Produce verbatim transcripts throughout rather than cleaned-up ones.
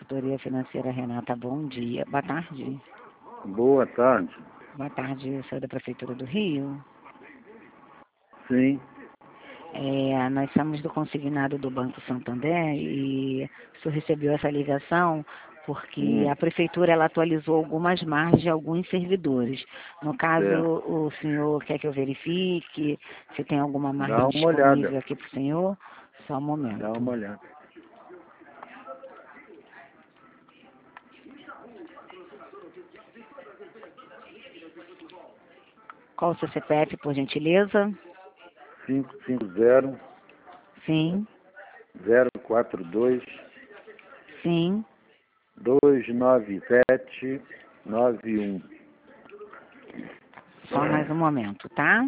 Consultoria Financeira Renata, bom dia. Boa tarde. Boa tarde. Boa tarde, eu sou da Prefeitura do Rio. Sim. É, nós somos do consignado do Banco Santander e o senhor recebeu essa ligação porque Hum. a Prefeitura ela atualizou algumas margens de alguns servidores. No caso, Certo. o senhor quer que eu verifique se tem alguma margem Dá uma disponível olhada. aqui para o senhor? Só um momento. Dá uma olhada. Qual o seu C P F, por gentileza? cinco cinco zero, Sim, zero quatro dois, sim. dois nove sete, nove um. Só mais um momento, tá?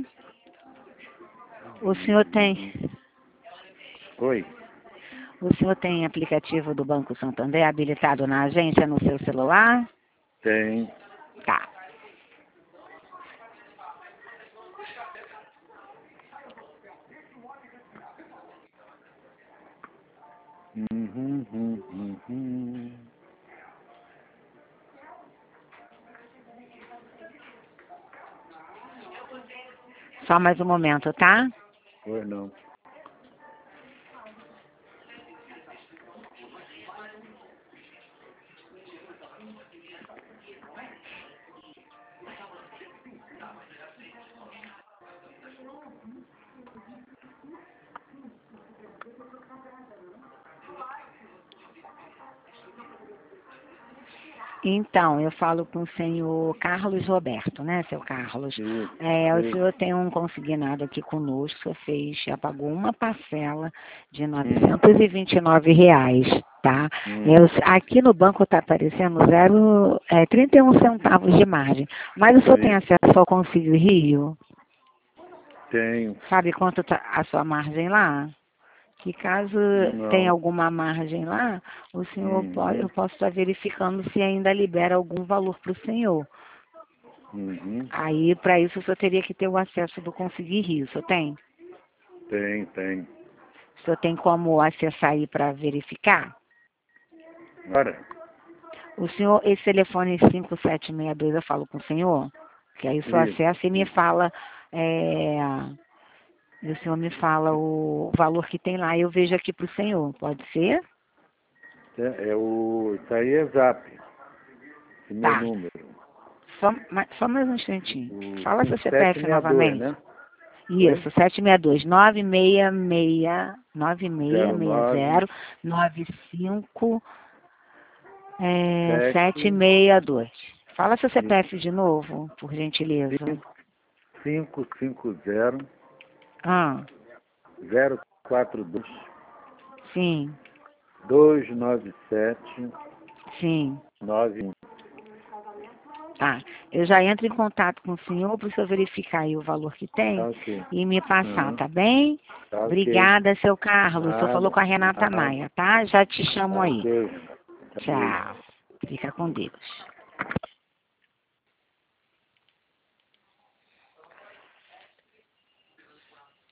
O senhor tem... Oi. O senhor tem aplicativo do Banco Santander habilitado na agência no seu celular? Tem. Tá. Uhum, uhum, uhum. Só mais um momento, tá? Oi, não. Então, eu falo com o senhor Carlos Roberto, né, seu Carlos? Isso, É, o isso. senhor tem um consignado aqui conosco, o senhor fez, já pagou uma parcela de Hum. novecentos e vinte e nove reais, tá? Hum. Eu, aqui no banco está aparecendo zero, é, trinta e um centavos de margem, mas o senhor tem Sim. acesso ao Consigo Rio? Tenho. Sabe quanto tá a sua margem lá? Que caso tenha Não. alguma margem lá, o senhor pode, eu Uhum. posso estar verificando se ainda libera algum valor para o senhor. Uhum. Aí, para isso, o senhor teria que ter o acesso do Conseguir Rio. O senhor tem? Tem, tem. O senhor tem como acessar aí para verificar? Ora. O senhor, esse telefone cinco sete seis dois, eu falo com o senhor? Que aí o senhor Isso. acessa e me fala, é, e o senhor me fala o valor que tem lá. Eu vejo aqui para o senhor, pode ser? É, é o... Isso aí é Zap. Esse meu Tá. número. Só, ma- só mais um instantinho. O Fala seu cinco sete C P F seis dois, novamente. né? Isso, sete seis dois, nove seis seis, nove seis zero seis nove zero, nove cinco, é, sete sete seis dois. Fala seu C P F de novo, por gentileza. cinco cinco zero, Ah, zero quatro dois, sim, dois nove sete, sim. nove um. Tá. Eu já entro em contato com o senhor para o senhor verificar aí o valor que tem Tá ok. e me passar, Uhum. tá bem? Tá ok. Obrigada, seu Carlos. O senhor falou Nada, com a Renata nada. Maia, tá? Já te Tá chamo aí. ok. Tá ok. Tchau. Fica com Deus.